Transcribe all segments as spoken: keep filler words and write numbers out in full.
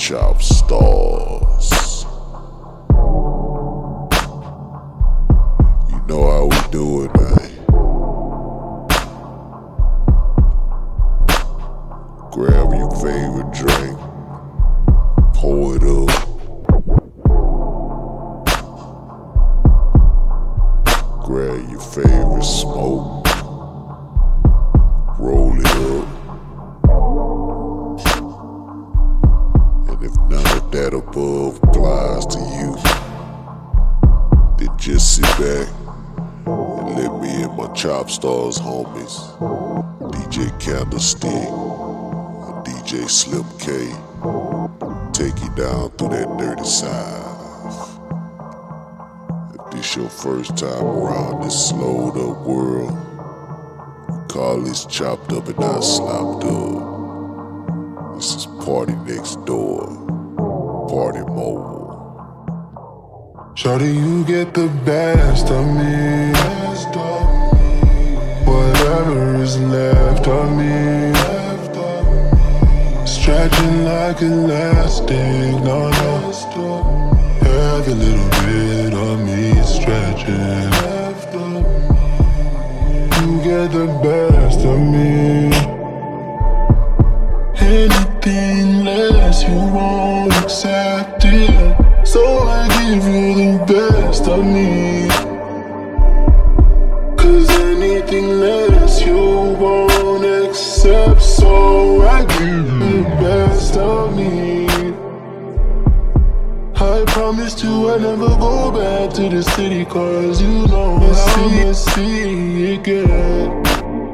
Chop Stars. You know how we do it, man. Grab your favorite drink, pour it up. Grab your favorite smoke, roll it up. And if none of that above applies to you, then just sit back and let me and my Chop Stars homies, D J Candlestick and D J Slim K, take you down through that dirty side. If this your first time around this slowed up world, we call this chopped up and not slopped up. This is Party Next Door, Party Mobile. Shawty, you get the best of me. Whatever is left of me, stretching like elastic. No, no, every little bit of me is stretching. You get the best of me. Anything less, you won't accept it. So I give you the best of me. Cause anything less, you won't accept. So I give you the best of me. I promised you I'd never go back to the city, cause you know I'ma see it again.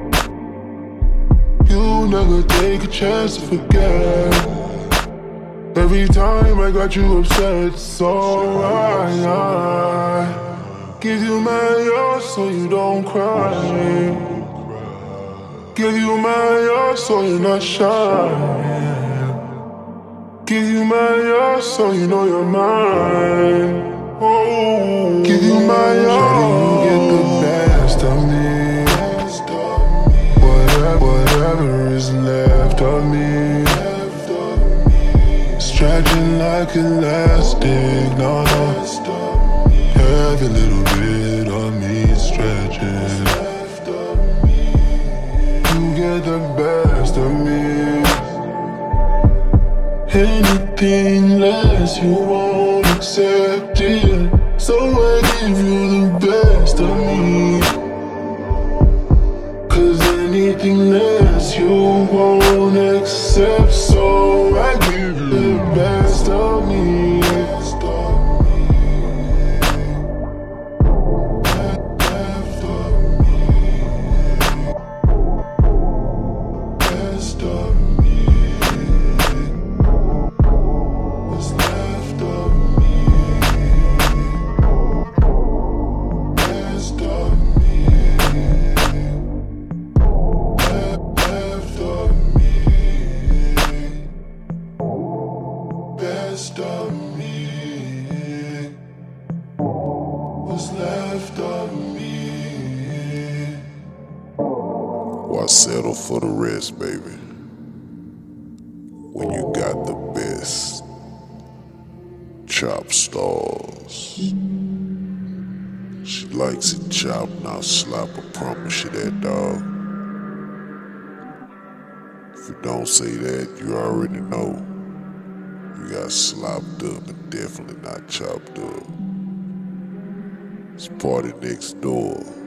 You never take a chance to forget. Every time I got you upset, so I, I give you my all so you don't cry. Give you my all so you're not shy. Give you my all so you know you're mine. Oh, give you my all. Shawty, you get the best of me. Whatever, whatever is left of me, stretching like elastic. No, no, every little bit of me is stretching. You get the best of me. Anything less, you won't accept it. So I give you the best of me. Cause anything less, you won't accept. So I give you the best of me. Best of me. Best of me. Best of me. What's left of me. Best of me. Left of me. Best of me. What's left of me. Why settle for the rest, baby, when you got the best? Chop Stars. She likes it chopped, not slap, I promise you that, dog. If you don't say that, you already know. You got slopped up and definitely not chopped up. It's Party Next Door.